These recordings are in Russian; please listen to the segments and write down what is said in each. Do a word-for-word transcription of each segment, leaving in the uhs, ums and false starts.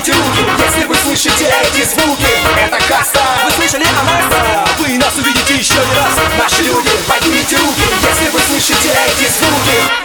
поднимите руки, если вы слышите эти звуки. Это каста, вы слышали о нас? Вы нас увидите еще не раз. Наши люди, поднимите руки, если вы слышите эти звуки.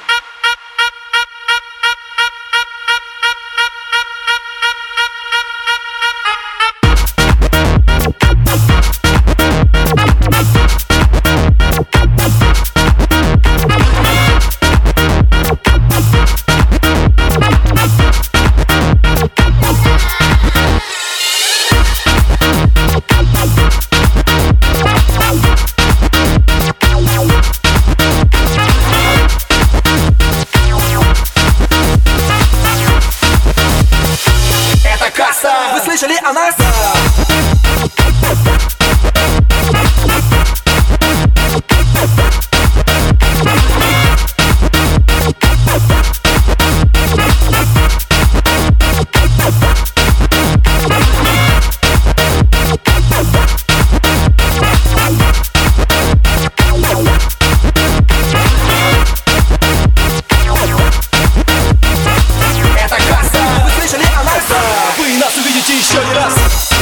Вы слышали о нас? Еще не раз.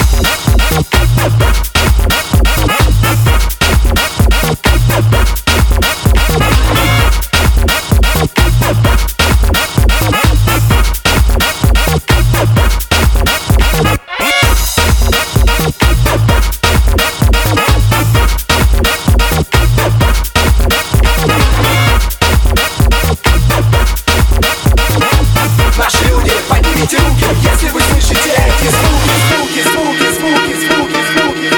Наши люди, поднимите руки, если вы слышите эти звуки, звуки, звуки, звуки, звуки, звуки,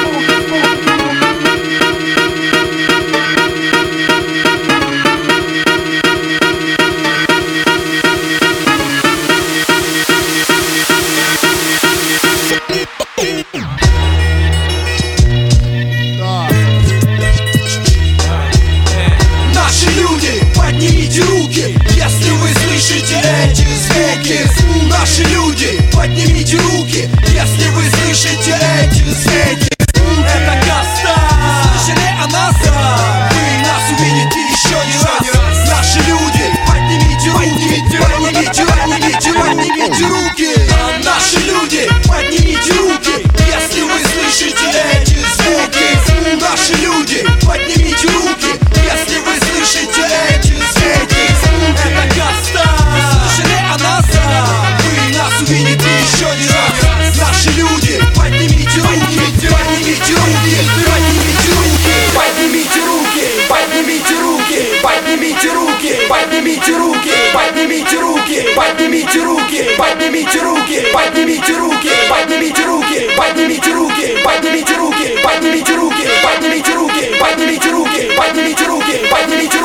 Наши люди, поднимите руки, если вы слышите эти звуки. Наши люди, поднимите руки, если вы слышите эти звуки. Это каста, вы слышали о нас? Вы нас увидите еще не раз. Наши люди, поднимите руки, поднимите, поднимите, поднимите руки. Наши люди, поднимите руки, если вы слышите эти звуки. Наши люди, поднимите руки, если вы слышите эти звуки. Это каста, вы слышали о нас? Вы нас увидите еще не раз. Наши люди, поднимите руки, поднимите руки, поднимите руки, поднимите руки, поднимите руки, поднимите руки, поднимите руки, поднимите руки, поднимите руки, поднимите руки, поднимите руки, поднимите руки, поднимите руки, поднимите руки, поднимите руки, поднимите руки, поднимите руки, поднимите руки, поднимите